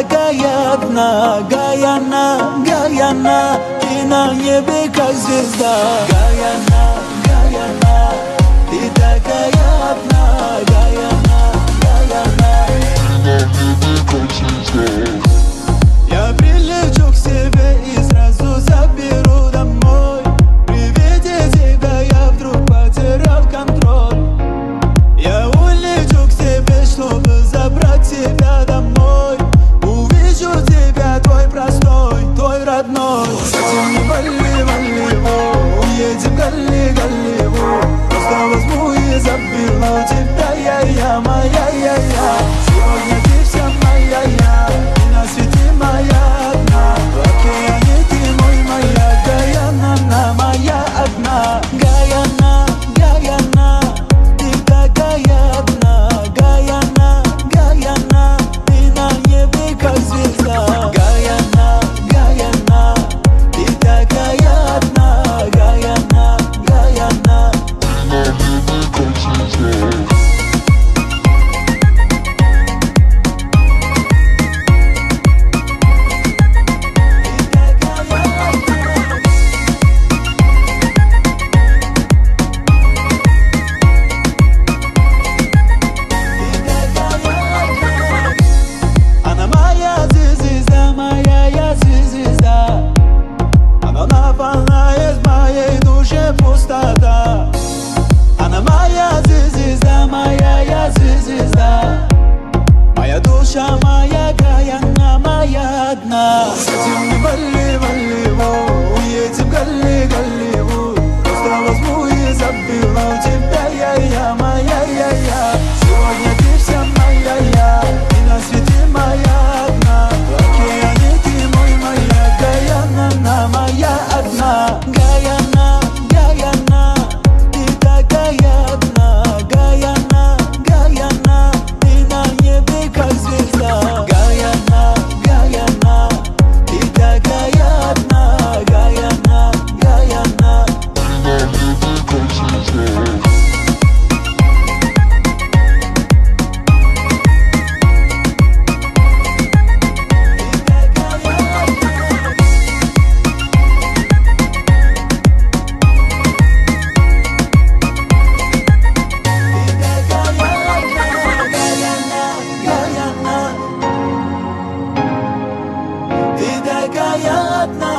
такая одна, Гаяна, Гаяна, ты на небе как звезда. Гаяна, Гаяна, ты такая одна, Гаяна, Гаяна, ты на небе как звезда. Я прилечу к себе и сразу заберу домой. При виде тебя я вдруг потерял контроль. Я улечу к себе, чтобы забрать тебя домой. Увижу тебя, твой простой, твой родной. Совсем не вали, вали, уедем галли, галли, просто возьму и заберу тебя, я, моя, я. Сегодня ты вся моя, и на свете моя одна. В океане ты мой, моя Гаяна, моя одна. Гаяна, Гаяна, ты такая одна. Гаяна, Гаяна, ты на небе как звезда. Гаяна, Гаяна, ты такая одна. Гаяна, Гаяна, ты на небе как звезда. Она моя звезда, моя я звезда. Моя душа, моя Гаяна, моя одна. Совсем не вали, вали, уедем галли, галли, просто возьму и заберу тебя, я, моя, я. Сегодня ты вся моя, и на свете моя одна. В океане ты мой, моя Гаяна, моя одна. Гаяна, Гаяна, ты такая одна. Гаяна, Гаяна, ты на небе как звезда. Гаяна, Гаяна, ты такая одна. Гаяна, Гаяна, ты на небе как звезда. Ты такая одна.